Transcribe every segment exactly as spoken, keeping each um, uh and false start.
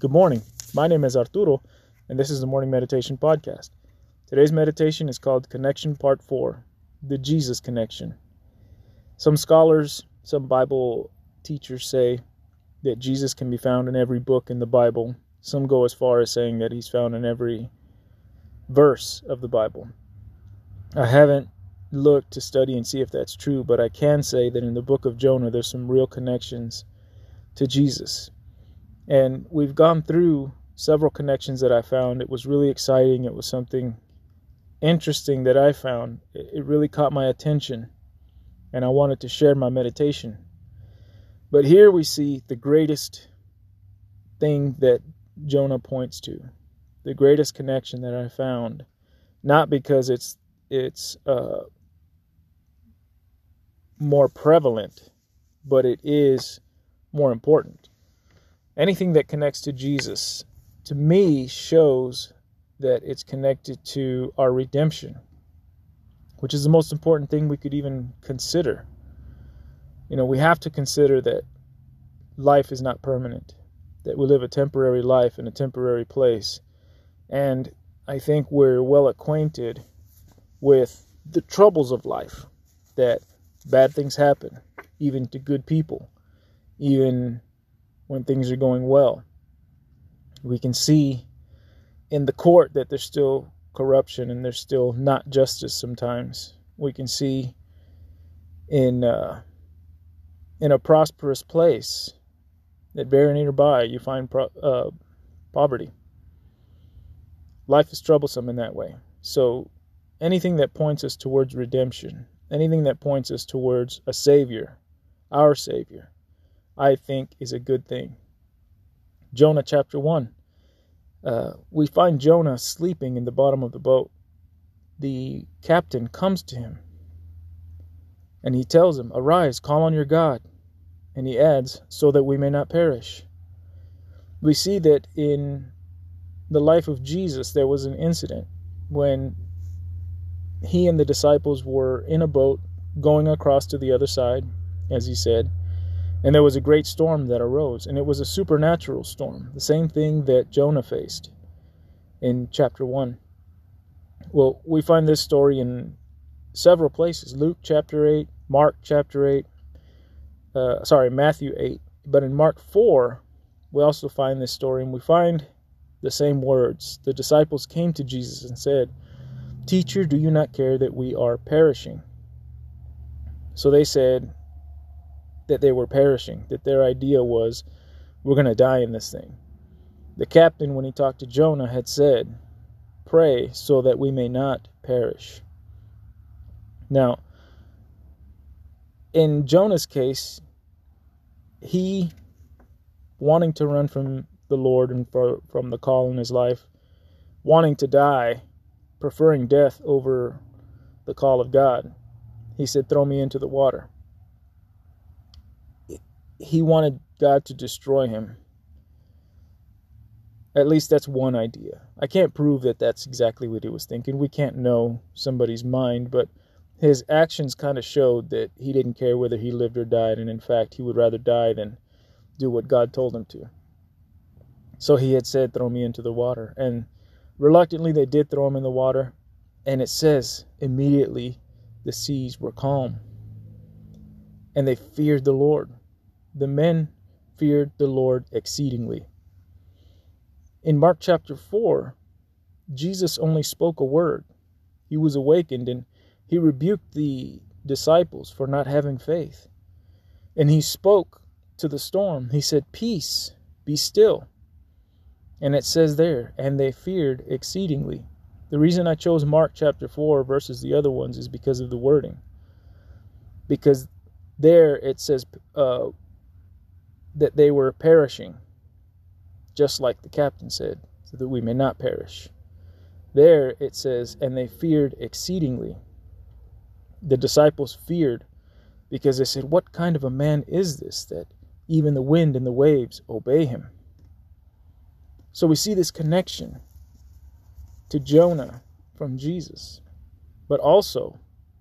Good morning. My name is Arturo, and this is the Morning Meditation Podcast. Today's meditation is called Connection Part four, the Jesus Connection. Some scholars, some Bible teachers say that Jesus can be found in every book in the Bible. Some go as far as saying that he's found in every verse of the Bible. I haven't looked to study and see if that's true, but I can say that in the book of Jonah, there's some real connections to Jesus. And we've gone through several connections that I found. It was really exciting. It was something interesting that I found. It really caught my attention, and I wanted to share my meditation. But here we see the greatest thing that Jonah points to, the greatest connection that I found, not because it's it's uh, more prevalent, but it is more important. Anything that connects to Jesus, to me, shows that it's connected to our redemption, which is the most important thing we could even consider. You know, we have to consider that life is not permanent, that we live a temporary life in a temporary place. And I think we're well acquainted with the troubles of life, that bad things happen, even to good people, even when things are going well. We can see in the court that there's still corruption and there's still not justice sometimes. We can see in uh, in a prosperous place that very nearby you find pro- uh, poverty. Life is troublesome in that way. So anything that points us towards redemption, anything that points us towards a Savior, our Savior, I think is a good thing. Jonah chapter one. Uh, we find Jonah sleeping in the bottom of the boat. The captain comes to him and he tells him, "Arise, call on your God." And he adds, "so that we may not perish." We see that in the life of Jesus, there was an incident when he and the disciples were in a boat going across to the other side, as he said. And there was a great storm that arose, and it was a supernatural storm, the same thing that Jonah faced in chapter one. Well, we find this story in several places. Luke chapter eight, Mark chapter eight, uh, sorry, Matthew eight. But in Mark four, we also find this story, and we find the same words. The disciples came to Jesus and said, "Teacher, do you not care that we are perishing?" So they said that they were perishing, that their idea was, we're going to die in this thing. The captain, when he talked to Jonah, had said, "Pray so that we may not perish." Now, in Jonah's case, he, wanting to run from the Lord and for, from the call in his life, wanting to die, preferring death over the call of God, he said, "Throw me into the water." He wanted God to destroy him. At least that's one idea. I can't prove that that's exactly what he was thinking. We can't know somebody's mind, but his actions kind of showed that he didn't care whether he lived or died, and in fact, he would rather die than do what God told him to. So he had said, "Throw me into the water." And reluctantly, they did throw him in the water, and it says, immediately the seas were calm, and they feared the Lord. The men feared the Lord exceedingly. In Mark chapter four, Jesus only spoke a word. He was awakened and he rebuked the disciples for not having faith. And he spoke to the storm. He said, "Peace, be still." And it says there, and they feared exceedingly. The reason I chose Mark chapter four versus the other ones is because of the wording. Because there it says, uh, that they were perishing, just like the captain said, so that we may not perish. There it says, and they feared exceedingly. The disciples feared because they said, "What kind of a man is this that even the wind and the waves obey him?" So we see this connection to Jonah from Jesus. But also,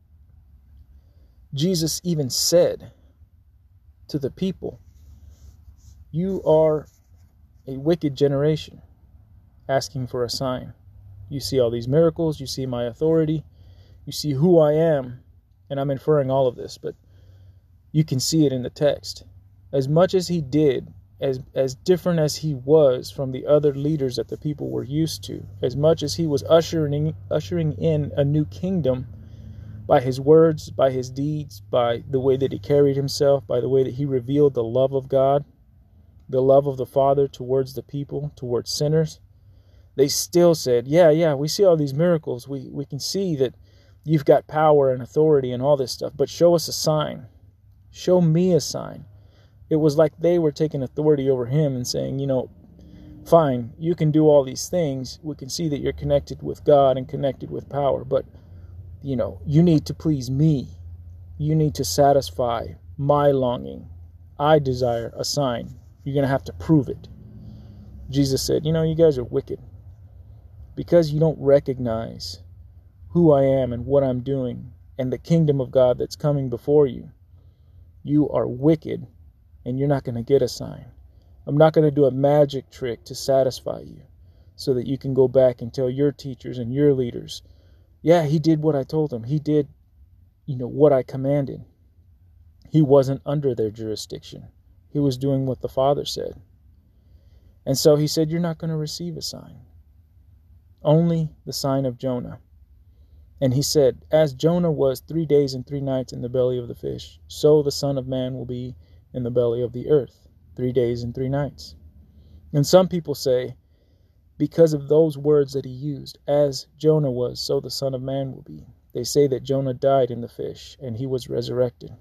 Jesus even said to the people, "You are a wicked generation asking for a sign. You see all these miracles, you see my authority, you see who I am, and I'm inferring all of this, but you can see it in the text. As much as he did, as as different as he was from the other leaders that the people were used to, as much as he was ushering ushering in a new kingdom by his words, by his deeds, by the way that he carried himself, by the way that he revealed the love of God, the love of the Father towards the people, towards sinners, they still said, yeah, yeah, we see all these miracles. We, we can see that you've got power and authority and all this stuff, but show us a sign. Show me a sign. It was like they were taking authority over him and saying, you know, fine, you can do all these things. We can see that you're connected with God and connected with power, but, you know, you need to please me. You need to satisfy my longing. I desire a sign. You're going to have to prove it. Jesus said, you know, you guys are wicked because you don't recognize who I am and what I'm doing and the kingdom of God that's coming before you. You are wicked and you're not going to get a sign. I'm not going to do a magic trick to satisfy you so that you can go back and tell your teachers and your leaders, yeah, he did what I told him. He did, you know, what I commanded. He wasn't under their jurisdiction. He was doing what the Father said. And so he said, you're not going to receive a sign. Only the sign of Jonah. And he said, as Jonah was three days and three nights in the belly of the fish, so the Son of Man will be in the belly of the earth, three days and three nights. And some people say, because of those words that he used, as Jonah was, so the Son of Man will be. They say that Jonah died in the fish and he was resurrected.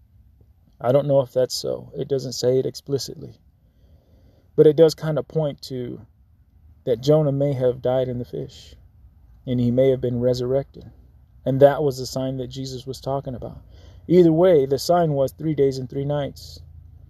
I don't know if that's so. It doesn't say it explicitly. But it does kind of point to that Jonah may have died in the fish and he may have been resurrected. And that was the sign that Jesus was talking about. Either way, the sign was three days and three nights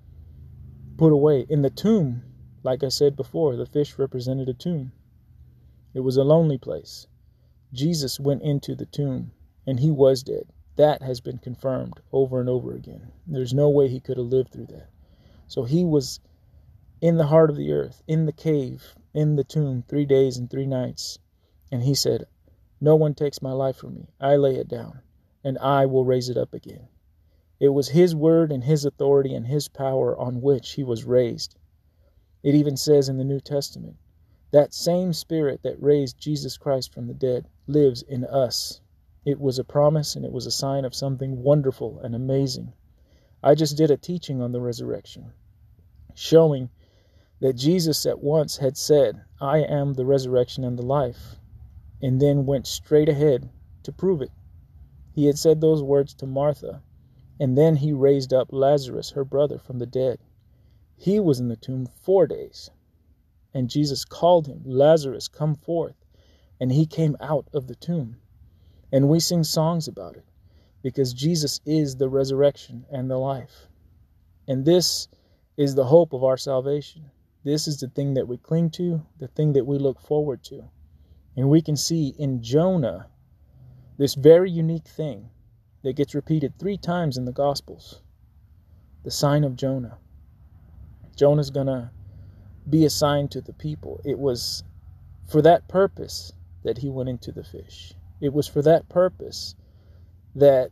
put away. In the tomb, like I said before, the fish represented a tomb. It was a lonely place. Jesus went into the tomb and he was dead. That has been confirmed over and over again. There's no way he could have lived through that. So he was in the heart of the earth, in the cave, in the tomb, three days and three nights. And he said, no one takes my life from me. I lay it down, and I will raise it up again. It was his word and his authority and his power on which he was raised. It even says in the New Testament, that same Spirit that raised Jesus Christ from the dead lives in us. It was a promise and it was a sign of something wonderful and amazing. I just did a teaching on the resurrection, showing that Jesus at once had said, I am the resurrection and the life, and then went straight ahead to prove it. He had said those words to Martha, and then he raised up Lazarus, her brother, from the dead. He was in the tomb four days, and Jesus called him, Lazarus, come forth, and he came out of the tomb. And we sing songs about it, because Jesus is the resurrection and the life. And this is the hope of our salvation. This is the thing that we cling to, the thing that we look forward to. And we can see in Jonah this very unique thing that gets repeated three times in the Gospels. The sign of Jonah. Jonah's going to be a sign to the people. It was for that purpose that he went into the fish. It was for that purpose that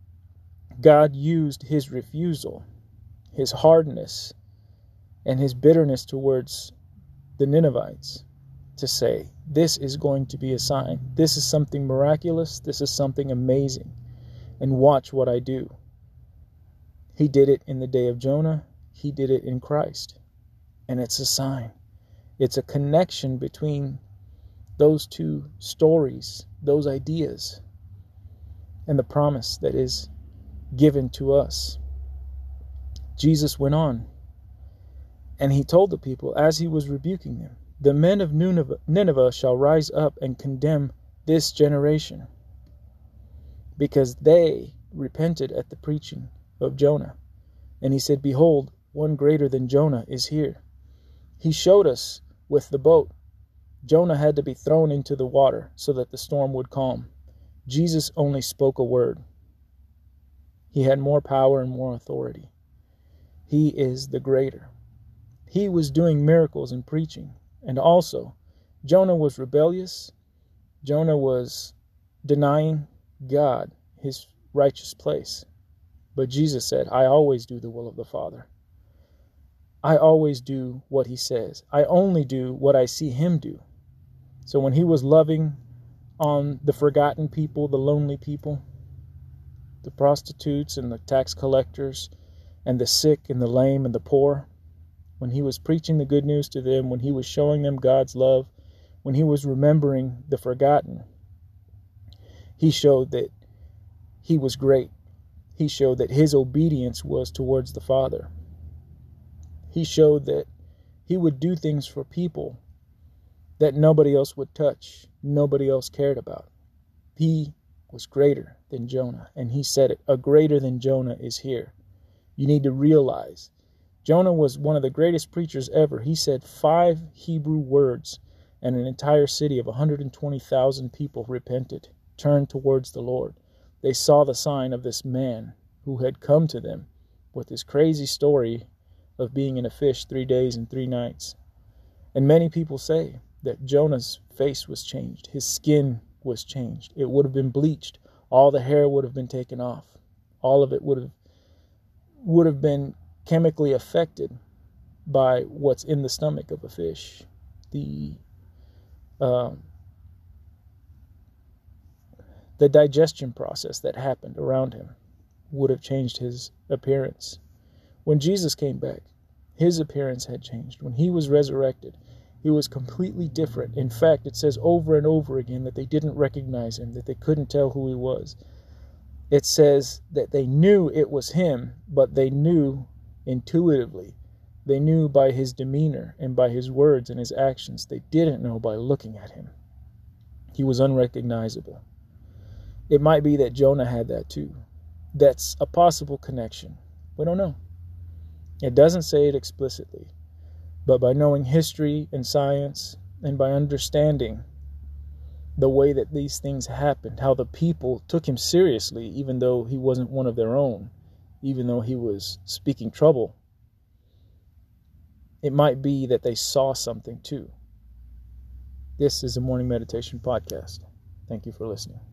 God used his refusal, his hardness, and his bitterness towards the Ninevites to say, this is going to be a sign. This is something miraculous. This is something amazing. And watch what I do. He did it in the day of Jonah. He did it in Christ. And it's a sign. It's a connection between those two stories, those ideas, and the promise that is given to us. Jesus went on, and he told the people as he was rebuking them, the men of Nineveh, Nineveh shall rise up and condemn this generation, because they repented at the preaching of Jonah. And he said, behold, one greater than Jonah is here. He showed us with the boat. Jonah had to be thrown into the water so that the storm would calm. Jesus only spoke a word. He had more power and more authority. He is the greater. he was doing miracles and preaching. And also, Jonah was rebellious. Jonah was denying God his righteous place. But Jesus said, I always do the will of the Father. I always do what he says. I only do what I see him do. So when he was loving on the forgotten people, the lonely people, the prostitutes and the tax collectors, and the sick and the lame and the poor, when he was preaching the good news to them, when he was showing them God's love, when he was remembering the forgotten, he showed that he was great. He showed that his obedience was towards the Father. He showed that he would do things for people that nobody else would touch, nobody else cared about. He was greater than Jonah, and he said it, a greater than Jonah is here. You need to realize, Jonah was one of the greatest preachers ever. He said five Hebrew words, and an entire city of one hundred twenty thousand people repented, turned towards the Lord. They saw the sign of this man who had come to them with this crazy story of being in a fish three days and three nights. And many people say that Jonah's face was changed. His skin was changed. It would have been bleached. All the hair would have been taken off. All of it would have would have been chemically affected by what's in the stomach of a fish. The um, the digestion process that happened around him would have changed his appearance. When Jesus came back, his appearance had changed. When he was resurrected, he was completely different. In fact, it says over and over again that they didn't recognize him, that they couldn't tell who he was. It says that they knew it was him, but they knew intuitively. They knew by his demeanor and by his words and his actions. They didn't know by looking at him. He was unrecognizable. It might be that Jonah had that too. That's a possible connection. We don't know. It doesn't say it explicitly. But by knowing history and science, and by understanding the way that these things happened, how the people took him seriously, even though he wasn't one of their own, even though he was speaking trouble, it might be that they saw something too. This is a Morning Meditation Podcast. Thank you for listening.